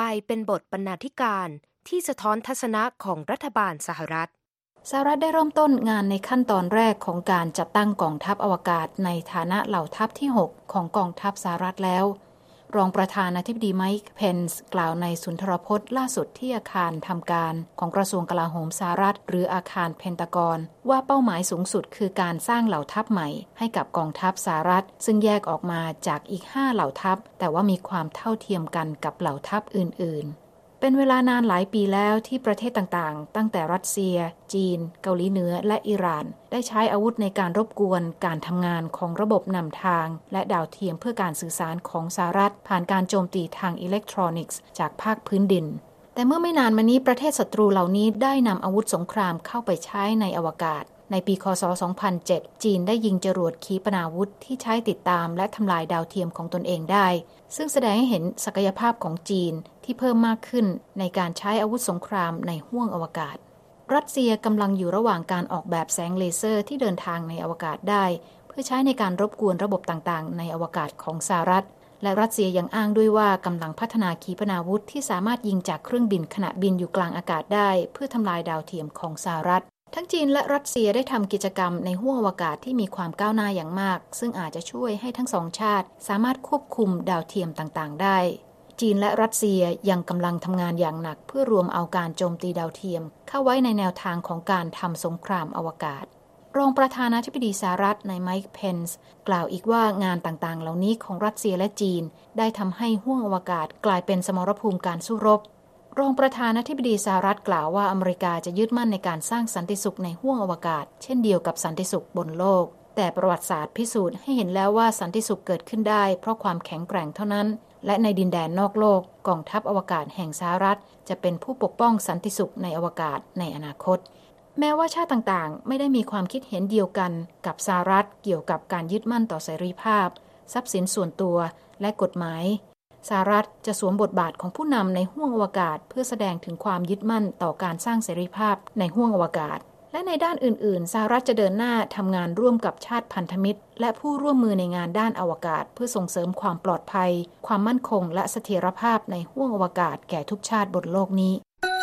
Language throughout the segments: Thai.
เป็นบทบรรณาธิการที่สะท้อนทัศนะของรัฐบาลสหรัฐได้เริ่มต้นงานในขั้นตอนแรกของการจัดตั้งกองทัพอวกาศในฐานะเหล่าทัพที่ 6 ของกองทัพสหรัฐแล้วรองประธานาธิบดีไมค์เพนส์กล่าวในสุนทรพจน์ล่าสุดที่อาคารทำการของกระทรวงกลาโหมสหรัฐหรืออาคารเพนตากอนว่าเป้าหมายสูงสุดคือการสร้างเหล่าทัพใหม่ให้กับกองทัพสหรัฐซึ่งแยกออกมาจากอีก5เหล่าทัพแต่ว่ามีความเท่าเทียมกันกับเหล่าทัพอื่นๆเป็นเวลานานหลายปีแล้วที่ประเทศต่างๆตั้งแต่รัสเซียจีนเกาหลีเหนือและอิหร่านได้ใช้อาวุธในการรบกวนการทำงานของระบบนำทางและดาวเทียมเพื่อการสื่อสารของสหรัฐผ่านการโจมตีทางอิเล็กทรอนิกส์จากภาคพื้นดินแต่เมื่อไม่นานมานี้ประเทศศัตรูเหล่านี้ได้นำอาวุธสงครามเข้าไปใช้ในอวกาศในปีค.ศ. 2007 จีนได้ยิงจรวดขีปนาวุธที่ใช้ติดตามและทำลายดาวเทียมของตนเองได้ซึ่งแสดงให้เห็นศักยภาพของจีนที่เพิ่มมากขึ้นในการใช้อาวุธสงครามในห้วงอวกาศรัสเซียกำลังอยู่ระหว่างการออกแบบแสงเลเซอร์ที่เดินทางในอวกาศได้เพื่อใช้ในการรบกวนระบบต่างๆในอวกาศของสหรัฐและรัสเซียยังอ้างด้วยว่ากำลังพัฒนาขีปนาวุธที่สามารถยิงจากเครื่องบินขณะบินอยู่กลางอากาศได้เพื่อทำลายดาวเทียมของสหรัฐทั้งจีนและรัสเซียได้ทำกิจกรรมในห้วงอวกาศที่มีความก้าวหน้าอย่างมากซึ่งอาจจะช่วยให้ทั้งสองชาติสามารถควบคุมดาวเทียมต่างๆได้จีนและรัสเซียยังกำลังทำงานอย่างหนักเพื่อรวมเอาการโจมตีดาวเทียมเข้าไว้ในแนวทางของการทำสงครามอวกาศรองประธานาธิบดีสหรัฐนายไมค์เพนส์กล่าวอีกว่างานต่างๆเหล่านี้ของรัสเซียและจีนได้ทำให้ห้วงอวกาศกลายเป็นสมรภูมิการสู้รบรองประธานาธิบดีสหรัฐกล่าวว่าอเมริกาจะยึดมั่นในการสร้างสันติสุขในห้วงอวกาศเช่นเดียวกับสันติสุขบนโลกแต่ประวัติศาสตร์พิสูจน์ให้เห็นแล้วว่าสันติสุขเกิดขึ้นได้เพราะความแข็งแกร่งเท่านั้นและในดินแดนนอกโลกกองทัพอวกาศแห่งสหรัฐจะเป็นผู้ปกป้องสันติสุขในอวกาศในอนาคตแม้ว่าชาติต่างๆไม่ได้มีความคิดเห็นเดียวกันกับสหรัฐเกี่ยวกับการยึดมั่นต่อเสรีภาพทรัพย์สินส่วนตัวและกฎหมายสหรัฐจะสวมบทบาทของผู้นำในห้วงอวกาศเพื่อแสดงถึงความยึดมั่นต่อการสร้างเสรีภาพในห้วงอวกาศและในด้านอื่นๆสหรัฐจะเดินหน้าทำงานร่วมกับชาติพันธมิตรและผู้ร่วมมือในงานด้านอวกาศเพื่อส่งเสริมความปลอดภัยความมั่นคงและเสถียรภาพในห้วงอวกาศแก่ทุกชาติบนโลกนี้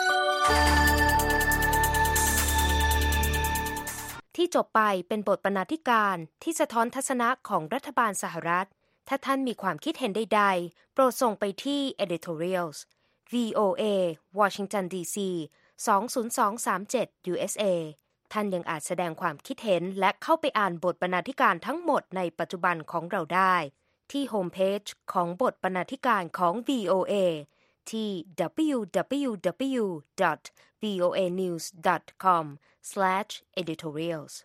ที่จบไปเป็นบทบรรณาธิการที่สะท้อนทัศนะของรัฐบาลสหรัฐถ้าท่านมีความคิดเห็นใดๆโปรดส่งไปที่ editorials VOA Washington DC 20237 USA ท่านยังอาจแสดงความคิดเห็นและเข้าไปอ่านบทบรรณาธิการทั้งหมดในปัจจุบันของเราได้ที่โฮมเพจของบทบรรณาธิการของ VOA ที่ www.voanews.com/editorials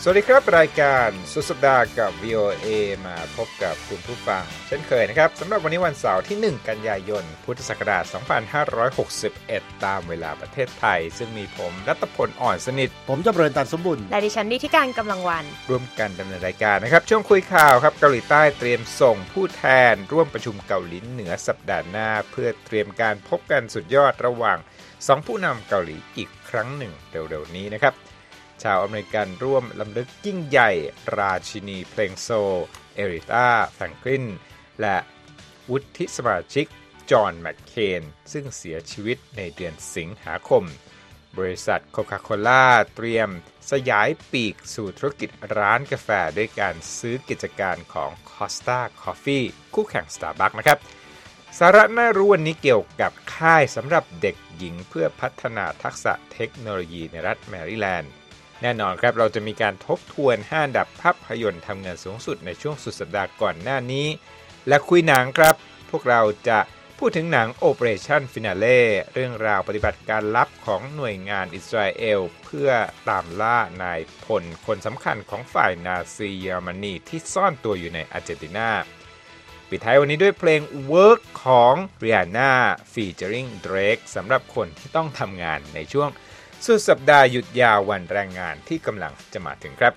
สวัสดีครับรายการสุดสัปดาห์กับ VOA มาพบกับคุณผู้ฟังเช่นเคยนะครับสำหรับวันนี้วันเสาร์ที่1กันยายนพุทธศักราช2561ตามเวลาประเทศไทยซึ่งมีผมรัตพลอ่อนสนิทผมจำเริญตันสมบุญและดิฉันนิติการกำลังวันร่วมกันดำเนินรายการนะครับช่วงคุยข่าวครับเกาหลีใต้เตรียมส่งผู้แทนร่วมประชุมเกาหลีเหนือสัปดาห์หน้าเพื่อเตรียมการพบกันสุดยอดระหว่าง2ผู้นำเกาหลีอีกครั้งหนึ่งเร็วๆนี้นะครับชาวอเมริกันร่วมลำลึกยิ่งใหญ่ราชินีเพลงโซลเอริธา แฟรงคลินและวุฒิสมาชิกจอห์นแมคเคนซึ่งเสียชีวิตในเดือนสิงหาคมบริษัทโคคาโคล่าเตรียมสยายปีกสู่ธุรกิจร้านกาแฟด้วยการซื้อกิจการของ Costa Coffee คู่แข่ง Starbucks นะครับสาระน่ารู้วันนี้เกี่ยวกับค่ายสำหรับเด็กหญิงเพื่อพัฒนาทักษะเทคโนโลยีในรัฐแมริแลนด์แน่นอนครับเราจะมีการทบทวน5อันดับภาพยนตร์ทำเงินสูงสุดในช่วงสุดสัปดาห์ก่อนหน้านี้และคุยหนังครับพวกเราจะพูดถึงหนัง Operation Finale เรื่องราวปฏิบัติการลับของหน่วยงานอิสราเอลเพื่อตามล่านายพลคนสำคัญของฝ่ายนาซีเยอรมนีที่ซ่อนตัวอยู่ในอาร์เจนตินาปิดท้ายวันนี้ด้วยเพลง Work ของ Rihanna featuring Drake สำหรับคนที่ต้องทำงานในช่วงสุดสัปดาห์หยุดยาววันแรงงานที่กำลังจะมาถึงครับ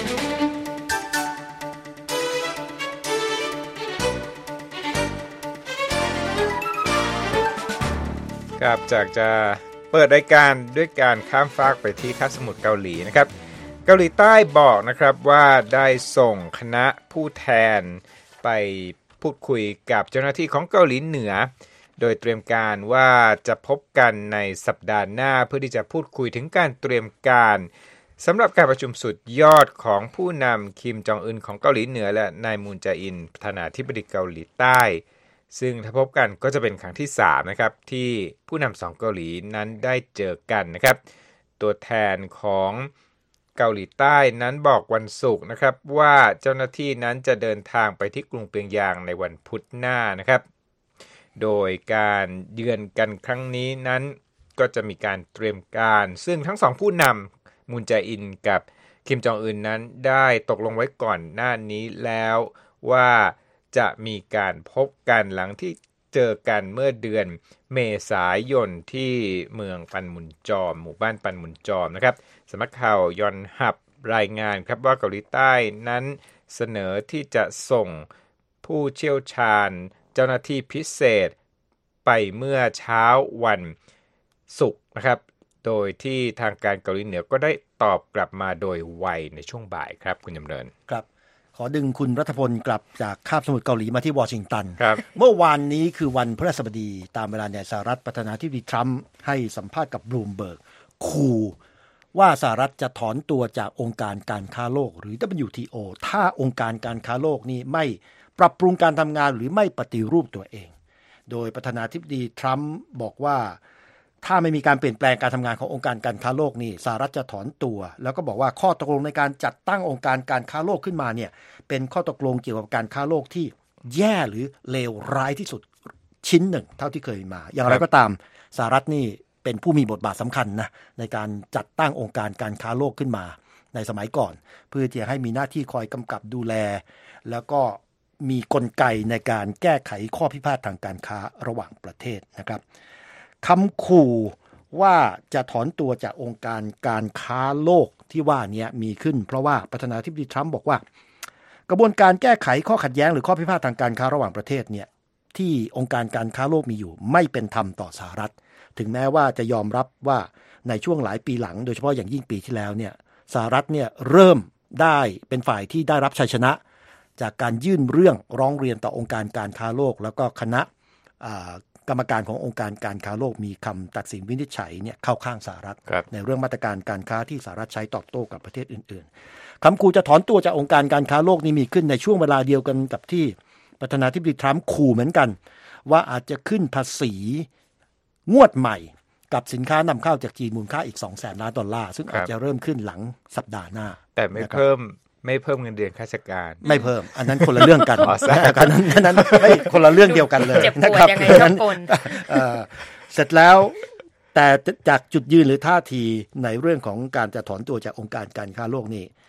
ครับจากจะเปิดรายการด้วยการข้ามฟากไปที่คาบสมุทรเกาหลีนะครับเกาหลีใต้บอกนะครับว่าได้ส่งคณะผู้แทนไปพูดคุยกับเจ้าหน้าที่ของเกาหลีเหนือโดยเตรียมการว่าจะพบกันในสัปดาห์หน้าเพื่อที่จะพูดคุยถึงการเตรียมการสำหรับการประชุมสุดยอดของผู้นำคิมจองอึนของเกาหลีเหนือและนายมูนแจอินประธานาธิบดีเกาหลีใต้ซึ่งถ้าพบกันก็จะเป็นครั้งที่3นะครับที่ผู้นำ2เกาหลีนั้นได้เจอกันนะครับตัวแทนของเกาหลีใต้นั้นบอกวันศุกร์นะครับว่าเจ้าหน้าที่นั้นจะเดินทางไปที่กรุงเปียงยางในวันพุธหน้านะครับโดยการเยือนกันครั้งนี้นั้นก็จะมีการเตรียมการซึ่งทั้ง2ผู้นำมูนแจอินกับคิมจองอึนนั้นได้ตกลงไว้ก่อนหน้านี้แล้วว่าจะมีการพบกันหลังที่เจอกันเมื่อเดือนเมษายนที่เมืองปันมุนจอมหมู่บ้านปันมุนจอมนะครับสำนักข่าวยอนฮับรายงานครับว่าเกาหลีใต้นั้นเสนอที่จะส่งผู้เชี่ยวชาญเจ้าหน้าที่พิเศษไปเมื่อเช้าวันศุกร์นะครับโดยที่ทางการเกาหลีเหนือก็ได้ตอบกลับมาโดยไวในช่วงบ่ายครับคุณจำเริญครับขอดึงคุณรัฐพลกลับจากคาบสมุทรเกาหลีมาที่วอชิงตันครับเมื่อวานนี้คือวันพฤหัสบดีตามเวลาในสหรัฐประธานาธิบดีทรัมป์ให้สัมภาษณ์กับบลูมเบิร์กขู่ว่าสหรัฐจะถอนตัวจากองค์การการค้าโลกหรือ WTO ถ้าองค์การการค้าโลกนี้ไม่ปรับปรุงการทำงานหรือไม่ปฏิรูปตัวเองโดยประธานาธิบดีทรัมป์บอกว่าถ้าไม่มีการเปลี่ยนแปลงการทำงานขององค์การการค้าโลกนี่สหรัฐจะถอนตัวแล้วก็บอกว่าข้อตกลงในการจัดตั้งองค์การการค้าโลกขึ้นมาเนี่ยเป็นข้อตกลงเกี่ยวกับการค้าโลกที่แย่หรือเลวร้ายที่สุดชิ้นหนึ่งเท่าที่เคยมาอย่างไรก็ตามสหรัฐนี่เป็นผู้มีบทบาทสำคัญนะในการจัดตั้งองค์การการค้าโลกขึ้นมาในสมัยก่อนเพื่อที่จะให้มีหน้าที่คอยกำกับดูแลแล้วก็มีกลไกในการแก้ไขข้อพิพาททางการค้าระหว่างประเทศนะครับคำขู่ว่าจะถอนตัวจากองค์การการค้าโลกที่ว่านี้มีขึ้นเพราะว่าประธานาธิบดีทรัมป์บอกว่ากระบวนการแก้ไขข้อขัดแย้งหรือข้อพิพาททางการค้าระหว่างประเทศเนี่ยที่องค์การการค้าโลกมีอยู่ไม่เป็นธรรมต่อสหรัฐถึงแม้ว่าจะยอมรับว่าในช่วงหลายปีหลังโดยเฉพาะอย่างยิ่งปีที่แล้วเนี่ยสหรัฐเนี่ยเริ่มได้เป็นฝ่ายที่ได้รับชัยชนะจากการยื่นเรื่องร้องเรียนต่อองค์การการค้าโลกแล้วก็คณะกรรมการขององค์การการค้าโลกมีคำตัดสินวินิจฉัยเนี่ยเข้าข้างสหรัฐในเรื่องมาตรการการค้าที่สหรัฐใช้ตอบโต้กับประเทศอื่นๆคำขู่จะถอนตัวจากองค์การการค้าโลกนี้มีขึ้นในช่วงเวลาเดียวกันกับที่ประธานาธิบดีทรัมป์ขู่เหมือนกันว่าอาจจะขึ้นภาษีงวดใหม่กับสินค้านำเข้าจากจีนมูลค่าอีก $200 ล้านซึ่งอาจจะเริ่มขึ้นหลังสัปดาห์หน้าแต่ไม่เพิ่มเงินเดือนข้าราชการไม่เพิ่มอันนั้นคนละเรื่องกันอันนั้นไม่คนละเรื่องเดียวกันเลยนะครับยังไงก็ปนเสร็จแล้วแต่จากจุดยืนหรือท่าทีในเรื่องของการจะถอนตัวจากองค์การการค้าโลกนี่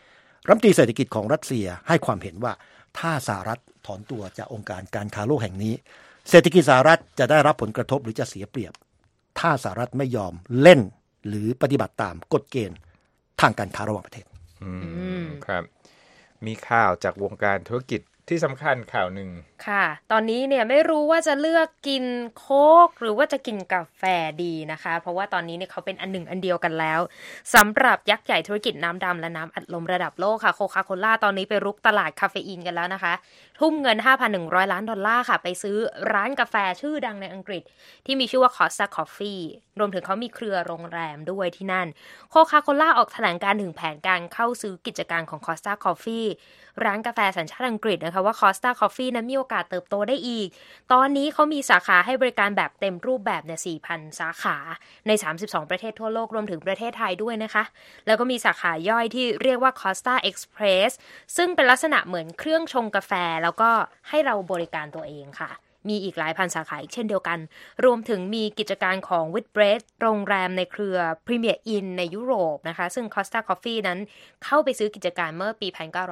รัฐมนตรีเศรษฐกิจของรัสเซียให้ความเห็นว่าถ้าสหรัฐถอนตัวจากองค์การการค้าโลกแห่งนี้เศรษฐกิจสหรัฐจะได้รับผลกระทบหรือจะเสียเปรียบถ้าสหรัฐไม่ยอมเล่นหรือปฏิบัติตามกฎเกณฑ์ทางการค้าระหว่างประเทศครับมีข่าวจากวงการธุรกิจที่สำคัญข่าวหนึ่งค่ะตอนนี้เนี่ยไม่รู้ว่าจะเลือกกินโค้กหรือว่าจะกินกาแฟดีนะคะเพราะว่าตอนนี้เนี่ยเขาเป็นอันหนึ่งอันเดียวกันแล้วสำหรับยักษ์ใหญ่ธุรกิจน้ำดำและน้ำอัดลมระดับโลกค่ะโคคาโคล่าตอนนี้ไปรุกตลาดคาเฟอีนกันแล้วนะคะทุ่มเงิน $5,100 ล้านค่ะไปซื้อร้านกาแฟชื่อดังในอังกฤษที่มีชื่อว่า Costa Coffee รวมถึงเขามีเครือโรงแรมด้วยที่นั่นโคคาโคล่าออกแถลงการถึงแผนการเข้าซื้อกิจการของ Costa Coffee ร้านกาแฟสัญชาติอังกฤษนะคะว่า Costa Coffee นั้นมีโอกาสเติบโตได้อีกตอนนี้เขามีสาขาให้บริการแบบเต็มรูปแบบเนี่ย 4,000 สาขาใน32ประเทศทั่วโลกรวมถึงประเทศไทยด้วยนะคะแล้วก็มีสาขาย่อยที่เรียกว่า Costa Express ซึ่งเป็นลักษณะเหมือนเครื่องชงกาแฟแล้วก็ให้เราบริการตัวเองค่ะมีอีกหลายพันสาขาอีกเช่นเดียวกันรวมถึงมีกิจการของ Whitbread โรงแรมในเครือ Premier Inn ในยุโรปนะคะซึ่ง Costa Coffee นั้นเข้าไปซื้อกิจการเมื่อปี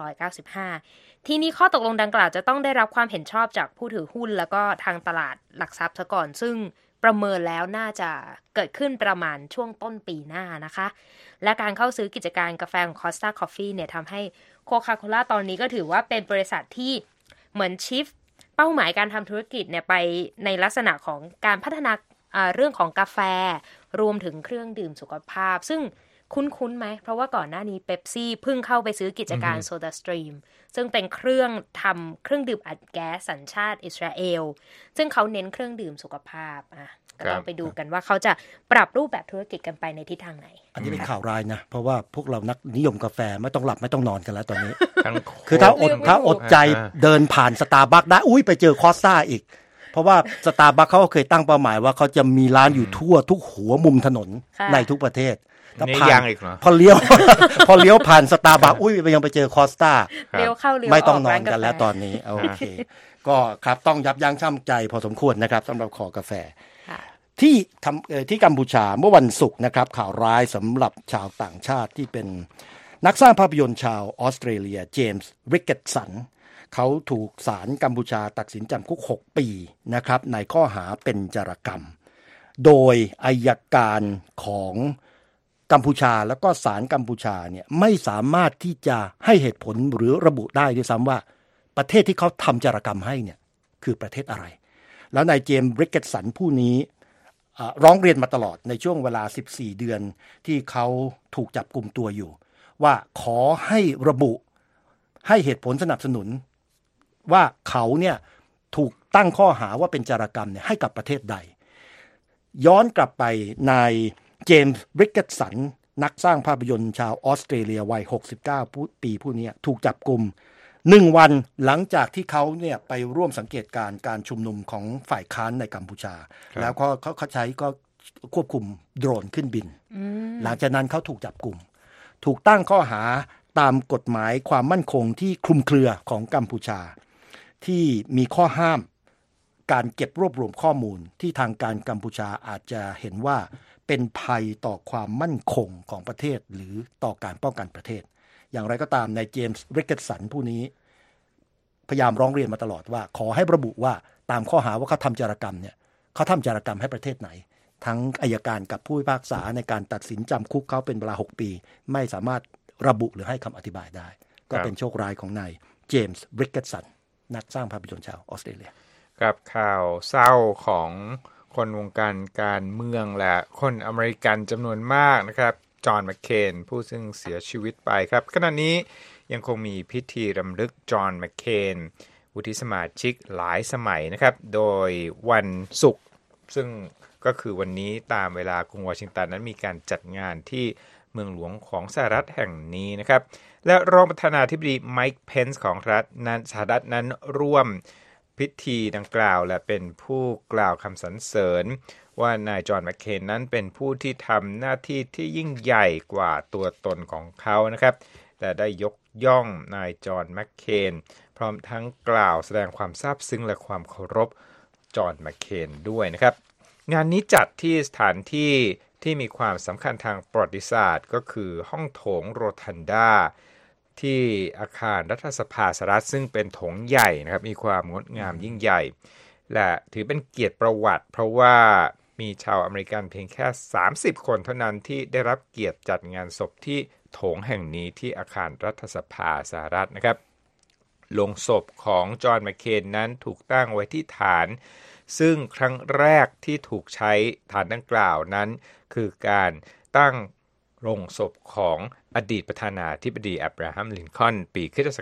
1995 ทีนี้ข้อตกลงดังกล่าวจะต้องได้รับความเห็นชอบจากผู้ถือหุ้นแล้วก็ทางตลาดหลักทรัพย์ซะก่อนซึ่งประเมินแล้วน่าจะเกิดขึ้นประมาณช่วงต้นปีหน้านะคะและการเข้าซื้อกิจการกาแฟของ Costa Coffee เนี่ยทำให้โคคาโคล่าตอนนี้ก็ถือว่าเป็นบริษัทที่เหมือนชิฟเป้าหมายการทำธุรกิจเนี่ยไปในลักษณะของการพัฒนาเรื่องของกาแฟรวมถึงเครื่องดื่มสุขภาพซึ่งคุ้นไหมเพราะว่าก่อนหน้านี้เป๊ปซี่เพิ่งเข้าไปซื้อกิจการโซดาสตรีมซึ่งเป็นเครื่องทำเครื่องดื่มอัดแก๊สสัญชาติอิสราเอลซึ่งเขาเน้นเครื่องดื่มสุขภาพก็ต้องไปดูกันว่าเขาจะปรับรูปแบบธุรกิจกันไปในทิศทางไหนอันนี้เป็นข่าวร้ายนะเพราะว่าพวกเรานักนิยมกาแฟไม่ต้องหลับไม่ต้องนอนกันแล้วตอนนี้ คือถ้าอดใจเดินผ่านสตาร์บัคได้ไปเจอคอสต้าอีกเพราะว่าสตาร์บัคเขาเคยตั้งเป้าหมายว่าเขาจะมีร้านอยู่ทั่วทุกหัวมุมถนนในทุกประเทศถ้าผ่านพอเลี้ยวผ่านสตาร์บัคไปยังไปเจอคอสต้าเลี้ยวเข้าเลี้ยวออกไม่ต้องนอนกันแล้วตอนนี้โอเคก็ครับต้องยับยั้งชั่งใจพอสมควรนะครับสำหรับขอกาแฟที่กัมพูชาเมื่อวันศุกร์นะครับข่าวร้ายสำหรับชาวต่างชาติที่เป็นนักสร้างภาพยนตร์ชาวออสเตรเลียเจมส์ริกเกตสันเขาถูกศาลกัมพูชาตัดสินจำคุก6 ปีนะครับในข้อหาเป็นจารกรรมโดยอัยการของกัมพูชาแล้วก็ศาลกัมพูชาเนี่ยไม่สามารถที่จะให้เหตุผลหรือระบุได้ด้วยซ้ำว่าประเทศที่เขาทำจารกรรมให้เนี่ยคือประเทศอะไรแล้วนายเจมส์ริกเกตสันผู้นี้ร้องเรียนมาตลอดในช่วงเวลา14 เดือนที่เขาถูกจับกุมตัวอยู่ว่าขอให้ระบุให้เหตุผลสนับสนุนว่าเขาเนี่ยถูกตั้งข้อหาว่าเป็นจารกรรมเนี่ยให้กับประเทศใดย้อนกลับไปนายเจมส์ริกเกตสันนักสร้างภาพยนตร์ชาวออสเตรเลียวัย69 ปีผู้นี้ถูกจับกุม1 วันหลังจากที่เขาเนี่ยไปร่วมสังเกตการชุมนุมของฝ่ายค้านในกัมพูชาแล้วเขาใช้ก็ควบคุมโดรนขึ้นบินหลังจากนั้นเขาถูกจับกุมถูกตั้งข้อหาตามกฎหมายความมั่นคงที่คลุมเครือของกัมพูชาที่มีข้อห้ามการเก็บรวบรวมข้อมูลที่ทางการกัมพูชาอาจจะเห็นว่าเป็นภัยต่อความมั่นคงของประเทศหรือต่อการป้องกันประเทศอย่างไรก็ตามนายเจมส์ริกเกตสันผู้นี้พยายามร้องเรียนมาตลอดว่าขอให้ระบุว่าตามข้อหาว่าเขาทำจารกรรมเนี่ยเขาทำจารกรรมให้ประเทศไหนทั้งอัยการกับผู้พิพากษาในการตัดสินจำคุกเขาเป็นเวลา6 ปีไม่สามารถระบุหรือให้คำอธิบายได้ก็เป็นโชคร้ายของนายเจมส์ริกเกตสันนักสร้างภาพยนตร์ชาวออสเตรเลียกับข่าวเศร้าของคนวงการการเมืองและคนอเมริกันจำนวนมากนะครับจอห์นแมคเคนผู้ซึ่งเสียชีวิตไปครับขณะนี้ยังคงมีพิธีรำลึกจอห์นแมคเคนวุฒิสมาชิกหลายสมัยนะครับโดยวันศุกร์ซึ่งก็คือวันนี้ตามเวลากรุงวอชิงตันนั้นมีการจัดงานที่เมืองหลวงของสหรัฐแห่งนี้นะครับและรองประธานาธิบดีไมค์เพนซ์ของสหรัฐนั้นร่วมพิธีดังกล่าวและเป็นผู้กล่าวคำสรรเสริญว่านายจอห์นแมคเคนนั้นเป็นผู้ที่ทำหน้าที่ที่ยิ่งใหญ่กว่าตัวตนของเขานะครับแต่ได้ยกย่องนายจอห์นแมคเคนพร้อมทั้งกล่าวแสดงความซาบซึ้งและความเคารพจอห์นแมคเคนด้วยนะครับงานนี้จัดที่สถานที่ที่มีความสำคัญทางประวัติศาสตร์ก็คือห้องโถงโรทันดาที่อาคารรัฐสภาสหรัฐซึ่งเป็นโถงใหญ่นะครับมีความงดงามยิ่งใหญ่และถือเป็นเกียรติประวัติเพราะว่ามีชาวอเมริกันเพียงแค่30คนเท่านั้นที่ได้รับเกียรติจัดงานศพที่โถงแห่งนี้ที่อาคารรัฐสภาสหรัฐนะครับโลงศพของจอห์นแมคเคนนั้นถูกตั้งไว้ที่ฐานซึ่งครั้งแรกที่ถูกใช้ฐานดังกล่าวนั้นคือการตั้งโลงศพของอดีตประธานาธิบดีอับราฮัมลินคอล์นปีค.ศ.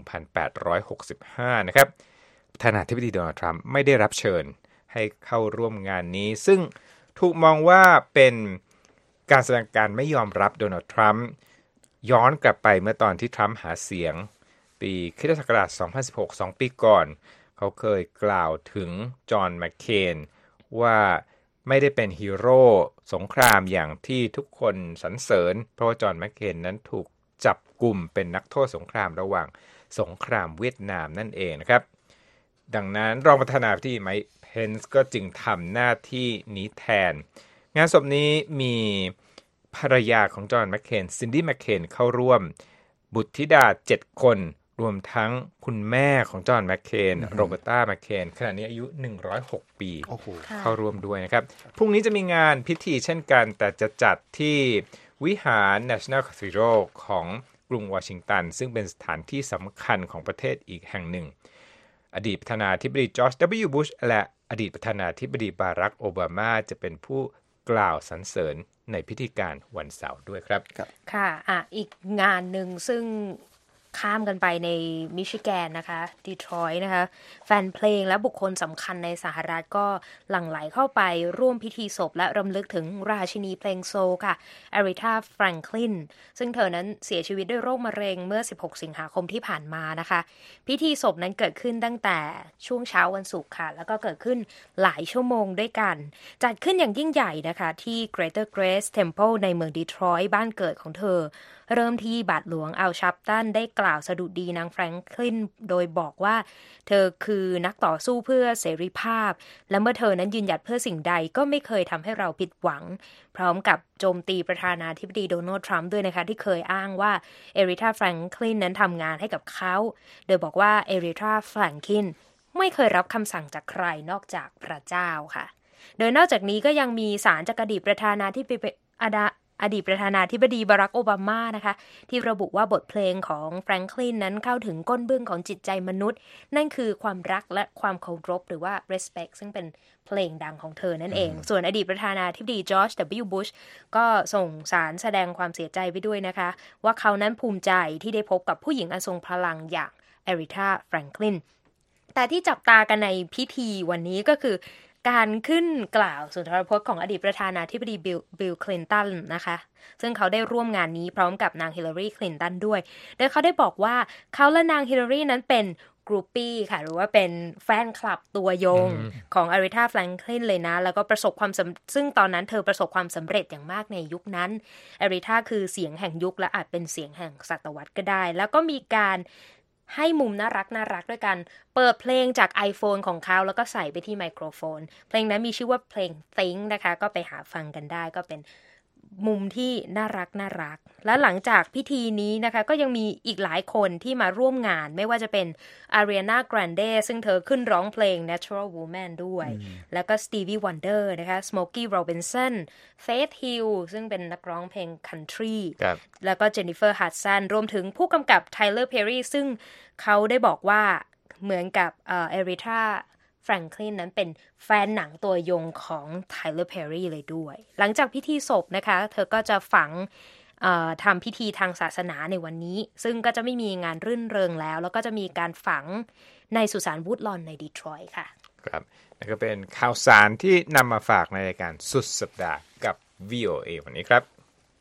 1865นะครับประธานาธิบดีโดนัลด์ทรัมป์ไม่ได้รับเชิญให้เข้าร่วมงานนี้ซึ่งถูกมองว่าเป็นการแสดงการไม่ยอมรับโดนัลด์ทรัมป์ย้อนกลับไปเมื่อตอนที่ทรัมป์หาเสียงปีค.ศ. 2016 2 ปีก่อนเขาเคยกล่าวถึงจอห์นแมคเคนว่าไม่ได้เป็นฮีโร่สงครามอย่างที่ทุกคนสรรเสริญเพราะว่าจอห์นแมคเคนนั้นถูกจับกุมเป็นนักโทษสงครามระหว่างสงครามเวียดนามนั่นเองนะครับดังนั้นรองประธานาธิบดีไมค์เพนส์ก็จึงทำหน้าที่นี้แทนงานศพนี้มีภรรยาของจอห์นแมคเคนซินดี้แมคเคนเข้าร่วมบุตรธิดา7คนรวมทั้งคุณแม่ของจอห์นแมคเคนโรเบร์ต้าแมคเคนขณะนี้อายุ106ปีเข้าร่วมด้วยนะครับพรุ่งนี้จะมีงานพิธีเช่นกันแต่จะจัดที่วิหาร National Cathedral ของกรุงวอชิงตันซึ่งเป็นสถานที่สำคัญของประเทศอีกแห่งหนึ่งอดีตประธานาธิบดีจอร์จ W. บุชและอดีตประธานาธิบดีบารักโอบามาจะเป็นผู้กล่าวสรรเสริญในพิธีการวันเสาร์ด้วยครับค่ะอีกงานหนึ่งซึ่งข้ามกันไปในมิชิแกนนะคะดีทรอยต์นะคะแฟนเพลงและบุคคลสำคัญในสหรัฐก็หลั่งไหลเข้าไปร่วมพิธีศพและรำลึกถึงราชินีเพลงโซลค่ะอาริธาแฟรงคลินซึ่งเธอนั้นเสียชีวิตด้วยโรคมะเร็งเมื่อ16สิงหาคมที่ผ่านมานะคะพิธีศพนั้นเกิดขึ้นตั้งแต่ช่วงเช้าวันศุกร์ค่ะแล้วก็เกิดขึ้นหลายชั่วโมงด้วยกันจัดขึ้นอย่างยิ่งใหญ่นะคะที่ Greater Grace Temple ในเมืองดีทรอยต์บ้านเกิดของเธอเริ่มที่บาทหลวงอัลชัปตันได้กล่าวสดุดีนางแฟรงคลินโดยบอกว่าเธอคือนักต่อสู้เพื่อเสรีภาพและเมื่อเธอนั้นยืนหยัดเพื่อสิ่งใดก็ไม่เคยทำให้เราผิดหวังพร้อมกับโจมตีประธานาธิบดีโดนัลด์ทรัมป์ด้วยนะคะที่เคยอ้างว่าเอริธาแฟรงคลินนั้นทำงานให้กับเขาโดยบอกว่าเอริธาแฟรงคลินไม่เคยรับคำสั่งจากใครนอกจากพระเจ้าค่ะโดยนอกจากนี้ก็ยังมีสารจากอดีตประธานาธิบดีบารักโอบามานะคะที่ระบุว่าบทเพลงของแฟรงคลินนั้นเข้าถึงก้นเบื้องของจิตใจมนุษย์นั่นคือความรักและความเคารพหรือว่า respect ซึ่งเป็นเพลงดังของเธอนั่นเองส่วนอดีตประธานาธิบดีจอร์จ W. บุชก็ส่งสารแสดงความเสียใจไปด้วยนะคะว่าเขานั้นภูมิใจที่ได้พบกับผู้หญิงอันทรงพลังอย่างเอริธาแฟรงคลินแต่ที่จับตากันในพิธีวันนี้ก็คือการขึ้นกล่าวสุนทรพจน์ของอดีตประธานาธิบดีบิลคลินตันนะคะซึ่งเขาได้ร่วมงานนี้พร้อมกับนางฮิลลารีคลินตันด้วยโดยเขาได้บอกว่าเขาและนางฮิลลารีนั้นเป็นกรุ๊ปปี้ค่ะหรือว่าเป็นแฟนคลับตัวยงของอาริธาแฟรงคลินเลยนะแล้วก็ประสบความซึ่งตอนนั้นเธอประสบความสำเร็จอย่างมากในยุคนั้นอาริธาคือเสียงแห่งยุคและอาจเป็นเสียงแห่งศตวรรษก็ได้แล้วก็มีการให้มุมน่ารักด้วยกันเปิดเพลงจาก iPhone ของเขาแล้วก็ใส่ไปที่ไมโครโฟนเพลงนั้นมีชื่อว่าเพลง Think นะคะก็ไปหาฟังกันได้ก็เป็นมุมที่น่ารักและหลังจากพิธีนี้นะคะก็ยังมีอีกหลายคนที่มาร่วมงานไม่ว่าจะเป็น Ariana Grande ซึ่งเธอขึ้นร้องเพลง Natural Woman ด้วยแล้วก็ Stevie Wonder นะคะ Smokey Robinson Faith Hill ซึ่งเป็นนักร้องเพลง Country แล้วก็ Jennifer Hudson รวมถึงผู้กำกับ Tyler Perry ซึ่งเขาได้บอกว่าเหมือนกับArethaแฟรงคลินนั้นเป็นแฟนหนังตัวยงของ Tyler Perry เลยด้วยหลังจากพิธีศพนะคะเธอก็จะฝังทำพิธีทางศาสนาในวันนี้ซึ่งก็จะไม่มีงานรื่นเริงแล้วก็จะมีการฝังในสุสานวูดลอนในดีทรอยต์ค่ะครับนั่นก็เป็นข่าวสารที่นำมาฝากในรายการสุดสัปดาห์กับ VOA วันนี้ครับ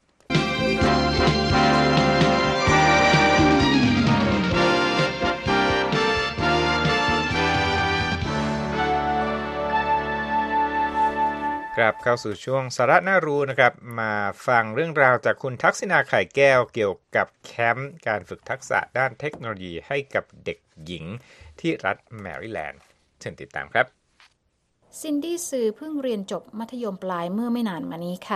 กลับเข้าสู่ช่วงสาระน่ารู้นะครับมาฟังเรื่องราวจากคุณทักษิณาไข่แก้วเกี่ยวกับแคมป์การฝึกทักษะด้านเทคโนโลยีให้กับเด็กหญิงที่รัฐแมริแลนด์เชิญติดตามครับซินดี้ซือเพิ่งเรียนจบมัธยมปลายเมื่อไม่นานมานี้ค่ะ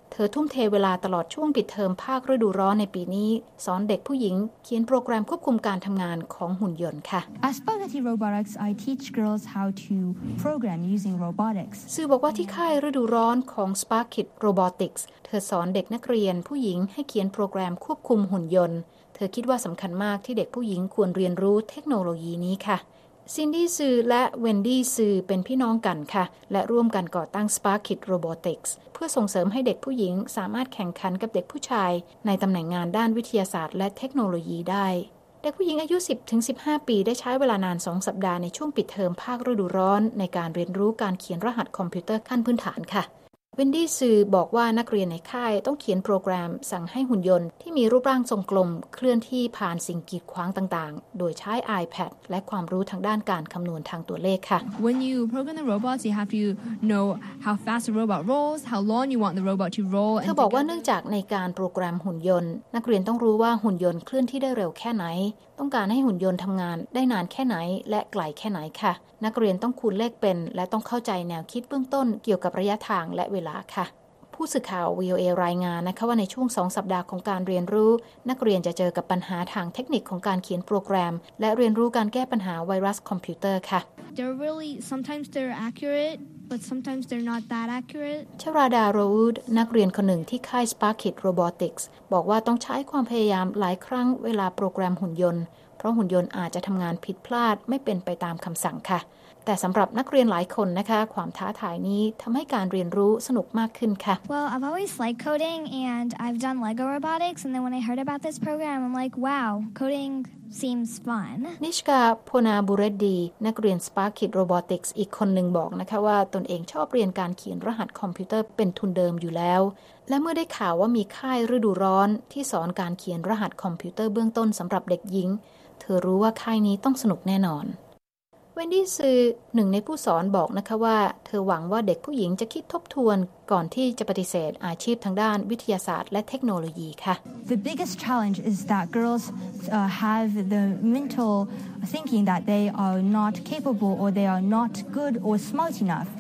เธอทุ่มเทเวลาตลอดช่วงปิดเทอมภาคฤดูร้อนในปีนี้สอนเด็กผู้หญิงเขียนโปรแกรมควบคุมการทำงานของหุ่นยนต์ค่ะ At Spaghetti Robotics, I teach girls how to program using robotics. สื่อบอกว่าที่ค่ายฤดูร้อนของ Sparkit Robotics เธอสอนเด็กนักเรียนผู้หญิงให้เขียนโปรแกรมควบคุมหุ่นยนต์เธอคิดว่าสำคัญมากที่เด็กผู้หญิงควรเรียนรู้เทคโนโลยีนี้ค่ะซินดี้ซือและเวนดี้ซือเป็นพี่น้องกันค่ะและร่วมกันก่อตั้ง Sparkit Robotics เพื่อส่งเสริมให้เด็กผู้หญิงสามารถแข่งขันกับเด็กผู้ชายในตำแหน่งงานด้านวิทยาศาสตร์และเทคโนโลยีได้เด็กผู้หญิงอายุ 10-15 ปีได้ใช้เวลานาน2สัปดาห์ในช่วงปิดเทอมภาคฤดูร้อนในการเรียนรู้การเขียนรหัสคอมพิวเตอร์ขั้นพื้นฐานค่ะเวนดี้ซือบอกว่านักเรียนในค่ายต้องเขียนโปรแกรมสั่งให้หุ่นยนต์ที่มีรูปร่างทรงกลมเคลื่อนที่ผ่านสิ่งกีดขวางต่างๆโดยใช้ iPad และความรู้ทางด้านการคำนวณทางตัวเลขค่ะ When you program the robots, you have to know how fast the robot rolls, how long you want the robot to roll. เธอบอกว่าเนื่องจากในการโปรแกรมหุ่นยนต์นักเรียนต้องรู้ว่าหุ่นยนต์เคลื่อนที่ได้เร็วแค่ไหนต้องการให้หุ่นยนต์ทำงานได้นานแค่ไหนและไกลแค่ไหนค่ะนักเรียนต้องคูณเลขเป็นและต้องเข้าใจแนวคิดเบื้องต้นเกี่ยวกับระยะทางและเวลาค่ะผู้สื่อข่าว VOA รายงานนะคะว่าในช่วง2สัปดาห์ของการเรียนรู้นักเรียนจะเจอกับปัญหาทางเทคนิคของการเขียนโปรแกรมและเรียนรู้การแก้ปัญหาไวรัสคอมพิวเตอร์ค่ะ Sometimes they're accurate, but sometimes they're not that accurate. ชราดาโรวูดนักเรียนคนหนึ่งที่ค่าย Sparkit Robotics บอกว่าต้องใช้ความพยายามหลายครั้งเวลาโปรแกรมหุ่นยนต์เพราะหุ่นยนต์อาจจะทำงานผิดพลาดไม่เป็นไปตามคำสั่งค่ะแต่สำหรับนักเรียนหลายคนนะคะความท้าทายนี้ทำให้การเรียนรู้สนุกมากขึ้นค่ะ Well, I've always liked coding and I've done Lego robotics and then when I heard about this program I'm like, wow, coding seems fun. นิชกาโพนาบุเรดดีนักเรียน Sparkit Robotics อีกคนหนึ่งบอกนะคะว่าตนเองชอบเรียนการเขียนรหัสคอมพิวเตอร์เป็นทุนเดิมอยู่แล้วและเมื่อได้ข่าวว่ามีค่ายฤดูร้อนที่สอนการเขียนรหัสคอมพิวเตอร์เบื้องต้นสำหรับเด็กหญิงเธอรู้ว่าค่ายนี้ต้องสนุกแน่นอนเวนดี้ซือหนึ่งในผู้สอนบอกนะคะว่าเธอหวังว่าเด็กผู้หญิงจะคิดทบทวนก่อนที่จะปฏิเสธอาชีพทางด้านวิทยาศาสตร์และเทคโนโลยีค่ะ The biggest challenge is that girls have the mental thinking that they are not capable or they are not good or smart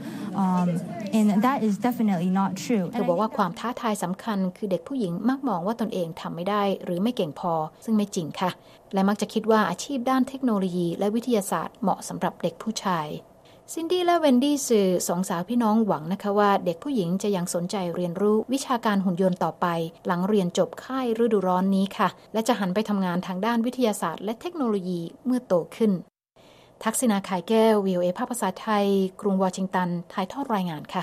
enough.And that is definitely not true. เธอบอกว่าความท้าทายสำคัญคือเด็กผู้หญิงมักมองว่าตนเองทำไม่ได้หรือไม่เก่งพอซึ่งไม่จริงค่ะและมักจะคิดว่าอาชีพด้านเทคโนโลยีและวิทยาศาสตร์เหมาะสำหรับเด็กผู้ชายซินดี้และเวนดี้ซือสองสาวพี่น้องหวังนะคะว่าเด็กผู้หญิงจะยังสนใจเรียนรู้วิชาการหุ่นยนต์ต่อไปหลังเรียนจบค่ายฤดูร้อนนี้ค่ะและจะหันไปทำงานทางด้านวิทยาศาสตร์และเทคโนโลยีเมื่อโตขึ้นทักษิณาขายแก้ว VOA ภาคภาษาไทยกรุงวอชิงตันถ่ายทอดรายงานค่ะ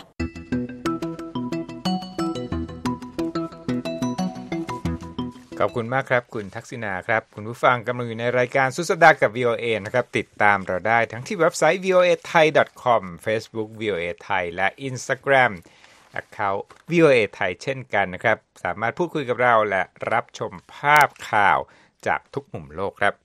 ขอบคุณมากครับคุณทักษิณาครับคุณผู้ฟังกำลังอยู่ในรายการสุดสัปดาห์กับ VOA นะครับติดตามเราได้ทั้งที่เว็บไซต์ voathai.com Facebook VOA Thai และ Instagram account VOA Thai เช่นกันนะครับสามารถพูดคุยกับเราและรับชมภาพข่าวจากทุกมุมโลกครับ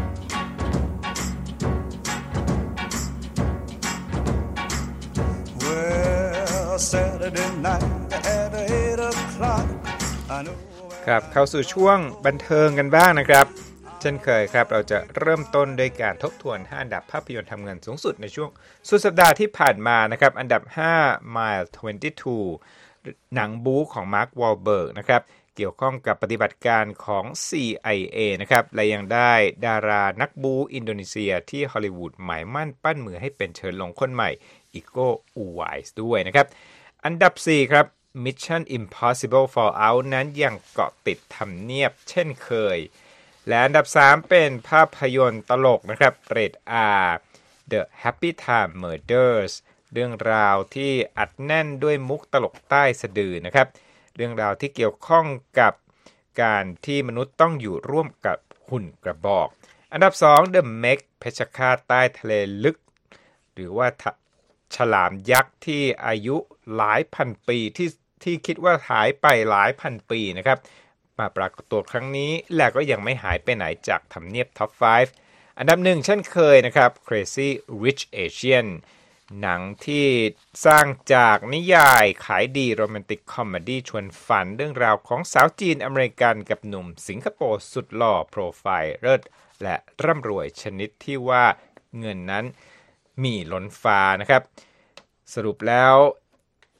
Saturday night at 8 o'clock I know ครับเข้าสู่ช่วงบันเทิงกันบ้างนะครับเช่นเคยครับเราจะเริ่มต้นด้วยการทบทวน5อันดับภาพยนตร์ทำเงินสูงสุดในช่วงสุดสัปดาห์ที่ผ่านมานะครับอันดับ5 Mile 22หนังบู๊ของมาร์ควอลเบิร์กนะครับเกี่ยวข้องกับปฏิบัติการของ CIA นะครับและยังได้ดารานักบู๊อินโดนีเซียที่ฮอลลีวูดหมายมั่นปั้นมือให้เป็นเชิญลงคนใหม่อิโกอูไวส์ด้วยนะครับอันดับ4ครับ Mission Impossible Fallout นั้นยังเกาะติดทำเนียบเช่นเคยและอันดับ3เป็นภาพยนตร์ตลกนะครับเรท R The Happy Time Murders เรื่องราวที่อัดแน่นด้วยมุกตลกใต้สะดือนะครับเรื่องราวที่เกี่ยวข้องกับการที่มนุษย์ต้องอยู่ร่วมกับหุ่นกระบอกอันดับ2 The Meg เพชฌฆาตใต้ทะเลลึกหรือว่าฉลามยักษ์ที่อายุหลายพันปีที่คิดว่าหายไปหลายพันปีนะครับมาปรากฏตัวครั้งนี้และก็ยังไม่หายไปไหนจากทำเนียบท็อป 5อันดับ1เช่นเคยนะครับ Crazy Rich Asian หนังที่สร้างจากนิยายขายดีโรแมนติกคอมเมดี้ชวนฝันเรื่องราวของสาวจีนอเมริกันกับหนุ่มสิงคโปร์สุดหล่อโปรไฟล์เลิศและร่ำรวยชนิดที่ว่าเงินนั้นมีล้นฟ้านะครับสรุปแล้ว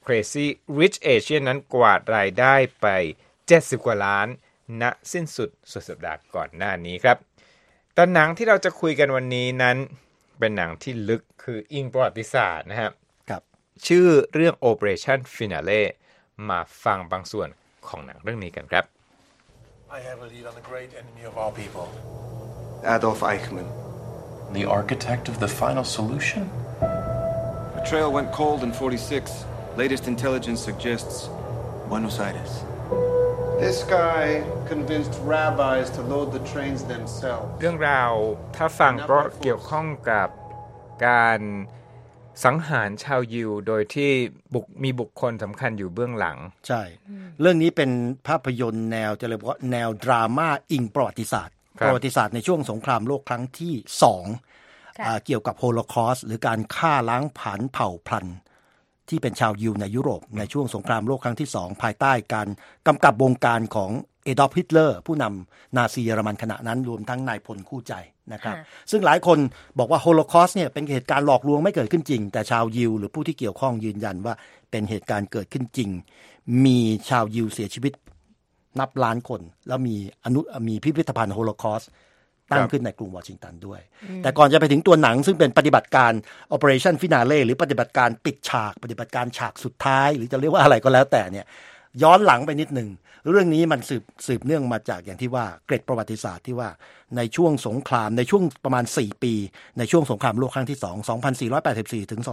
Crazy Rich Asian นั้นกวาดรายได้ไป70กว่าล้านณสิ้นสุดสุดสัปดาห์ก่อนหน้านี้ครับแต่หนังที่เราจะคุยกันวันนี้นั้นเป็นหนังที่ลึกคืออิงประวัติศาสตร์นะครับชื่อเรื่อง Operation Finale มาฟังบางส่วนของหนังเรื่องนี้กันครับ I have a lead on the great enemy of all people, Adolf Eichmann. The architect of the final solution? The trail went cold in 46. Latest intelligence suggests Buenos Aires. This guy convinced rabbis to load the trains themselves. เรื่องราวถ้าฟังก็เกี่ยวข้องกับการสังหารชาวยิวโดยที่มีบุคคลสำคัญอยู่เบื้องหลังใช่เรื่องนี้เป็นภาพยนตร์แนวจะเรียกว่าแนวดราม่าอิงประวัติศาสตร์ในช่วงสงครามโลกครั้งที่2เกี่ยวกับโฮโลคอสต์หรือการฆ่าล้างผลาญเผ่าพันธุ์ที่เป็นชาวยิวในยุโรปในช่วงสงครามโลกครั้งที่2ภายใต้การกำกับบงการของเอดอล์ฟ ฮิตเลอร์ผู้นำนาซีเยอรมันขณะนั้นรวมทั้งนายพลคู่ใจนะครับซึ่งหลายคนบอกว่าโฮโลคอสต์เนี่ยเป็นเหตุการณ์หลอกลวงไม่เกิดขึ้นจริงแต่ชาวยิวหรือผู้ที่เกี่ยวข้องยืนยันว่าเป็นเหตุการณ์เกิดขึ้นจริงมีชาวยิวเสียชีวิตนับล้านคนแล้วมีพิพิธภัณฑ์โฮโลคอสต์ตั้งขึ้นในกรุงวอชิงตันด้วยแต่ก่อนจะไปถึงตัวหนังซึ่งเป็นปฏิบัติการ Operation Finale หรือปฏิบัติการปิดฉากปฏิบัติการฉากสุดท้ายหรือจะเรียกว่าอะไรก็แล้วแต่เนี่ยย้อนหลังไปนิดนึงเรื่องนี้มันสืบเนื่องมาจากอย่างที่ว่าเกร็ดประวัติศาสตร์ที่ว่าในช่วงสงครามในช่วงประมาณ4ปีในช่วงสงครามโลกครั้งที่2 2484 ถึง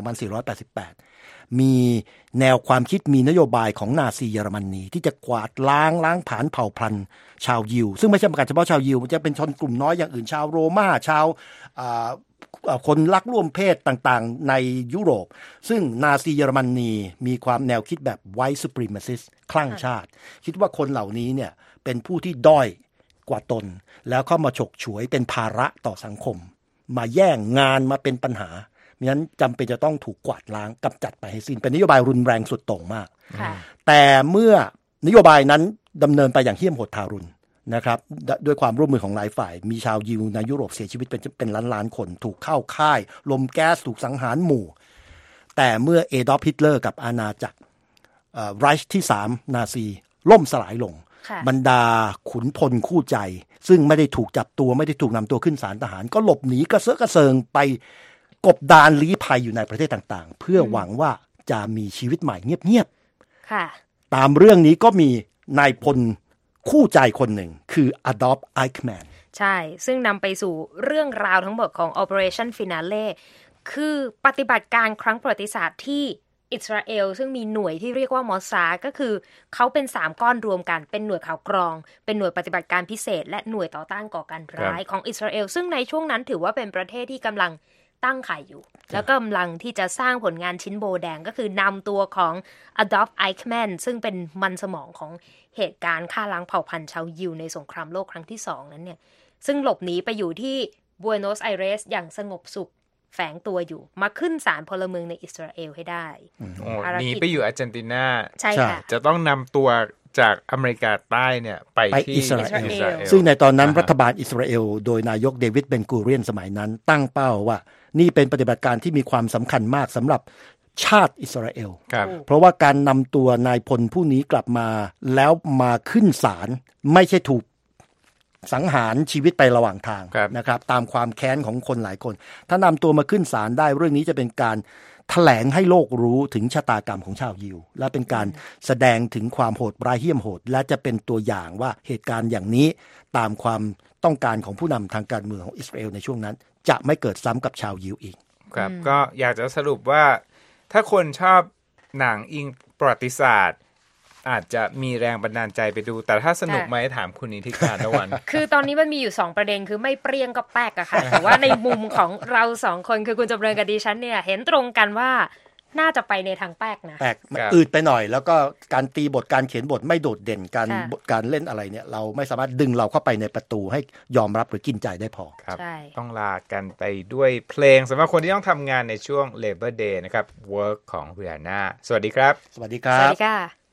2488มีแนวความคิดมีนโยบายของนาซีเยอรมนีที่จะกวาดล้างผลาญเผ่าพันธุ์ชาวยิวซึ่งไม่ใช่เฉพาะชาวยิวมันจะเป็นชนกลุ่มน้อยอย่างอื่นชาวโรม่าชาวคนรักร่วมเพศต่างๆในยุโรปซึ่งนาซีเยอรมนีมีความแนวคิดแบบ white supremacist คลั่งชาติคิดว่าคนเหล่านี้เนี่ยเป็นผู้ที่ด้อยกว่าตนแล้วเข้ามาฉกฉวยเป็นภาระต่อสังคมมาแย่งงานมาเป็นปัญหาเพราะฉะนั้นจำเป็นจะต้องถูกกวาดล้างกำจัดไปให้สิ้นเป็นนโยบายรุนแรงสุดโต่งมากแต่เมื่อนโยบายนั้นดำเนินไปอย่างเหี้ยมโหดทารุณนะครับด้วยความร่วมมือของหลายฝ่ายมีชาวยิวในยุโรปเสียชีวิตเป็นล้านคนถูกเข้าค่ายลมแก๊สถูกสังหารหมู่แต่เมื่อเอดอล์ฟ ฮิตเลอร์กับอาณาจักรไรช์ที่3นาซีล่มสลายลงบรรดาขุนพลคู่ใจซึ่งไม่ได้ถูกจับตัวไม่ได้ถูกนำตัวขึ้นศาลทหารก็หลบหนีกระเซาะกระเซิงไปกบดานลี้ภัยอยู่ในประเทศต่างๆเพื่อหวังว่าจะมีชีวิตใหม่เงียบๆตามเรื่องนี้ก็มีนายพลคู่ใจคนหนึ่งคือ Adolf Eichmann ใช่ซึ่งนำไปสู่เรื่องราวทั้งหมดของ Operation Finale คือปฏิบัติการครั้งประวัติศาสตร์ที่อิสราเอลซึ่งมีหน่วยที่เรียกว่ามอสซาดก็คือเขาเป็น3ก้อนรวมกันเป็นหน่วยข่าวกรองเป็นหน่วยปฏิบัติการพิเศษและหน่วยต่อต้านก่อการร้ายของอิสราเอลซึ่งในช่วงนั้นถือว่าเป็นประเทศที่กำลังตั้งไข่อยู่แล้วก็กำลังที่จะสร้างผลงานชิ้นโบแดงก็คือนำตัวของ Adolf Eichmann ซึ่งเป็นมันสมองของเหตุการณ์ฆ่าล้างเผ่าพันธุ์ชาวยิวในสงครามโลกครั้งที่2นั้นเนี่ยซึ่งหลบหนีไปอยู่ที่บัวโนสไอเรสอย่างสงบสุขแฝงตัวอยู่มาขึ้นศาลพลเมืองในอิสราเอลให้ได้หนีไปอยู่อาร์เจนตินาใช่ค่ะจะต้องนำตัวจากอเมริกาใต้เนี่ยไปที่อิสราเอลซึ่งในตอนนั้นรัฐบาลอิสราเอลโดยนายกเดวิดเบนกูเรียนสมัยนั้นตั้งเป้าว่านี่เป็นปฏิบัติการที่มีความสำคัญมากสำหรับชาติอิสราเอลเพราะว่าการนำตัวนายพลผู้นี้กลับมาแล้วมาขึ้นศาลไม่ใช่ถูกสังหารชีวิตไประหว่างทางนะครับตามความแค้นของคนหลายคนถ้านำตัวมาขึ้นศาลได้เรื่องนี้จะเป็นการแถลงให้โลกรู้ถึงชะตากรรมของชาวยิวและเป็นการแสดงถึงความโหดร้ายเหี้ยมโหดและจะเป็นตัวอย่างว่าเหตุการณ์อย่างนี้ตามความต้องการของผู้นำทางการเมืองของอิสราเอลในช่วงนั้นจะไม่เกิดซ้ำกับชาวยิวอีกครับก็อยากจะสรุปว่าถ้าคนชอบหนังอิงประวัติศาสตร์อาจจะมีแรงบันดาลใจไปดูแต่ถ้าสนุกไหมถามคุณนิติการละวันคือตอนนี้มันมีอยู่2ประเด็นคือไม่เปรี้ยงก็แป๊กอะค่ะแต่ว่าในมุมของเรา2คนคือคุณจำเริญกับดิฉันเนี่ยเห็นตรงกันว่าน่าจะไปในทางแป๊กนะแป๊กอืดไปหน่อยแล้วก็การตีบทการเขียนบทไม่โดดเด่นการเล่นอะไรเนี่ยเราไม่สามารถดึงเราเข้าไปในประตูให้ยอมรับหรือกินใจได้พอครับต้องลากันไปด้วยเพลงสำหรับคนที่ต้องทำงานในช่วง Labor Day นะครับ Work ของ Rihanna สวัสดีครับสวัสดีครับสวัสดีค่ะ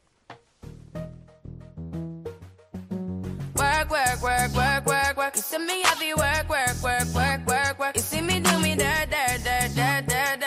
Work, work, work, work, work, work. You see me, I be work, work, work, work, work, work. You see me do me dirt, dirt, dirt, dirt, dirt, dirt.